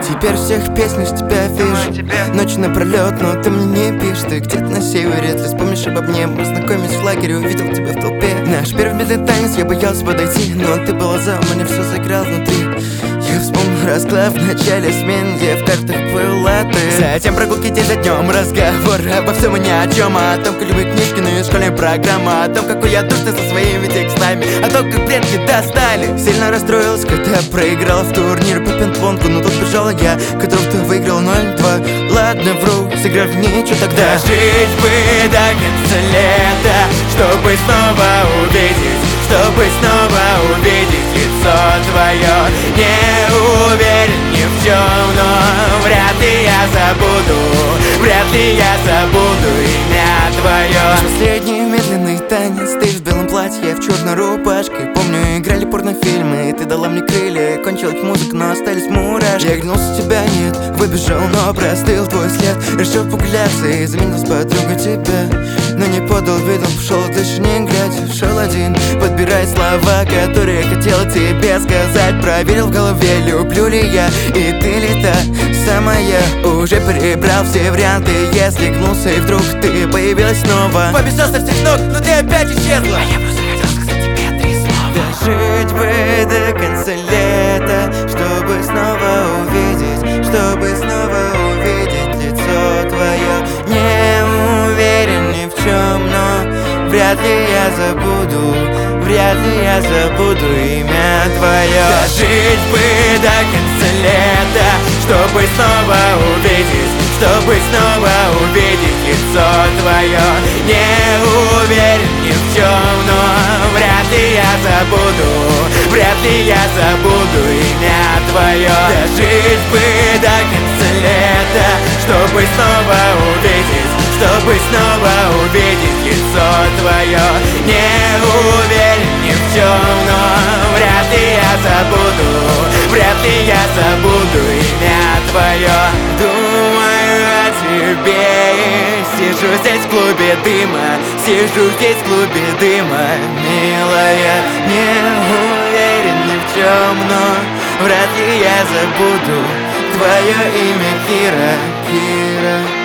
Теперь всех песнях с тебя вижу. Ночь напролет, но ты мне не пишешь. Ты где-то на севере, если вспомнишь обо мне. Мы знакомились в лагере, увидел тебя в толпе. Наш первый медленный танец, я боялся подойти, но ты была за мне, все заиграл внутри. Я вспомнил расклад в начале смены, где в картах была ты. Затем прогулки день за днем, разговор обо всем и ни о чем. О том, как любят книжки, ну и школьная программа. О том, какой я душный со своими текстами. О том, как предки достали. Сильно расстроилась, когда проиграла в турнир по пинг-понгу. Но тут бежала я, которого ты выиграл 0-2. Ладно, вру, сыграв в ничего тогда. Жить бы до конца лета, чтобы снова увидеть, чтобы снова увидеть лицо твое. Не уверен ни в чем, но вряд ли я забуду, вряд ли я забуду имя твое. Последний медленный танец, ты в белом платье, я в черной рубашке. Помню, играли порнофильмы, и ты дала мне крылья. Кончилась музыка, но остались мурашки. Я оглянулся, тебя нет, выбежал, но простыл твой след. Решил погуляться и заменил с подругой тебя. Но не подал виду, пошел дальше не глядя. Шел один, подбирая слова, которые хотел тебе сказать. Проверил в голове, люблю ли я, и ты ли та самая. Уже перебрал все варианты, я слегнулся, и вдруг ты появилась снова. Побежал со всех ног, но ты опять исчезла. А я просто хотел сказать тебе 3 слова. Дожить бы до конца лета, чтобы снова увидеть лицо твое. Не уверен ни в чем, но вряд ли я забуду, вряд ли я забуду имя твое. Дожить бы до конца лета, чтобы снова увидеть, чтобы снова увидеть лицо твое. Не уверен ни в чем, но вряд ли я забуду, вряд ли я забуду имя твое. Дожить бы до конца лета, чтобы снова увидеть, чтобы снова увидеть лицо твое. Не уверен ни в чем, но вряд ли я забуду, вряд ли я забуду имя твое. Думаю о тебе, сижу здесь в клубе дыма, сижу здесь в клубе дыма, милая. Не уверен ни в чем, но вряд ли я забуду твое имя, Кира, Кира.